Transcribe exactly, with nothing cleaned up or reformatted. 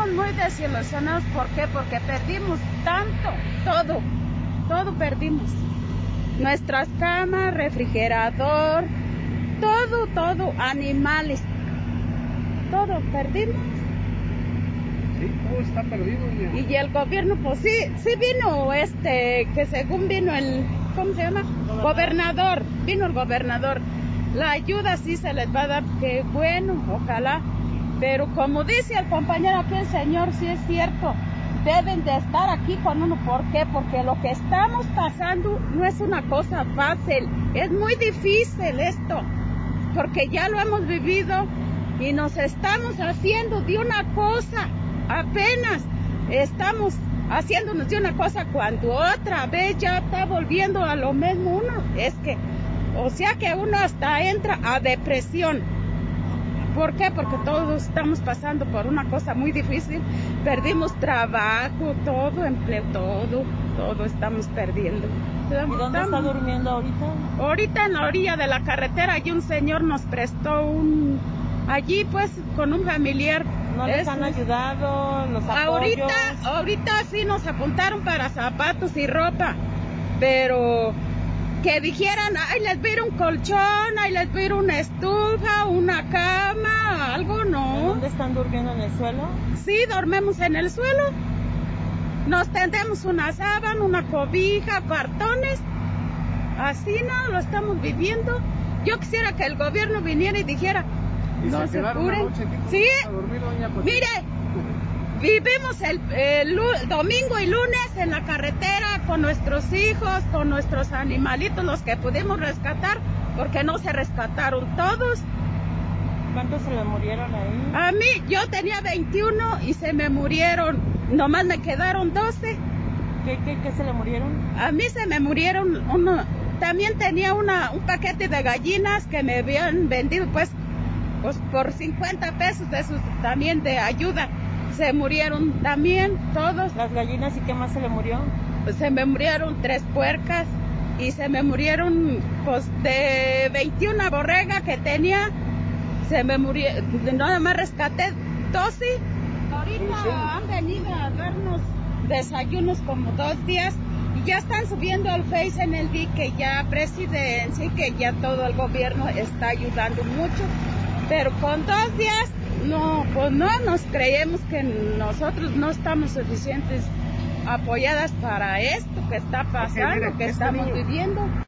estamos muy desilusionados. ¿Por qué? Porque perdimos tanto, todo, todo perdimos. Nuestras camas, refrigerador, todo, todo, animales, todo perdimos. Sí, todo está perdido. Ya. Y el gobierno, pues sí, sí vino este, que según vino el, ¿cómo se llama? Gobernador, vino el gobernador. La ayuda sí se les va a dar, que bueno, ojalá. Pero como dice el compañero aquí, el señor, sí es cierto, deben de estar aquí con uno. ¿Por qué? Porque lo que estamos pasando no es una cosa fácil, es muy difícil esto, porque ya lo hemos vivido y nos estamos haciendo de una cosa, apenas estamos haciéndonos de una cosa cuando otra vez ya está volviendo a lo mismo uno. Es que, o sea que uno hasta entra a depresión. ¿Por qué? Porque todos estamos pasando por una cosa muy difícil. Perdimos trabajo, todo, empleo, todo, todo estamos perdiendo. ¿Y dónde estamos? ¿Está durmiendo ahorita? Ahorita en la orilla de la carretera, allí un señor nos prestó un... Allí pues con un familiar. ¿No les han ayudado los apoyos? Ahorita, ahorita sí nos apuntaron para zapatos y ropa, pero... que dijeran, ay, les voy a ir un colchón, ay, les voy a ir una estufa, una cama, algo, no. ¿En dónde están durmiendo? ¿En el suelo? Sí, dormimos en el suelo. Nos tendemos una sábana, una cobija, cartones. Así no, lo estamos viviendo. Yo quisiera que el gobierno viniera y dijera, ¿Y no se, se quedaron curen. una noche aquí con Sí, a dormir, doña Patricia? Mire. Vivimos el, el, el domingo y lunes en la carretera con nuestros hijos, con nuestros animalitos, los que pudimos rescatar, porque no se rescataron todos. ¿Cuántos se le murieron ahí? A mí, yo tenía veintiuno y se me murieron, nomás me quedaron doce. ¿Qué, qué, qué se le murieron? A mí se me murieron uno, también tenía una, un paquete de gallinas que me habían vendido pues, pues por cincuenta pesos de esos también de ayuda. Se murieron también todos. ¿Las gallinas y qué más se le murió? Pues se me murieron tres puercas y se me murieron pues de veintiuna borregas que tenía, se me murieron, nada más rescaté doce. Ahorita han venido a darnos desayunos como dos días y ya están subiendo al Face en el D que ya presidencia y que ya todo el gobierno está ayudando mucho, pero con dos días no, pues no nos creemos que nosotros no estamos suficientes apoyadas para esto que está pasando, okay, mire, que este estamos niño, viviendo.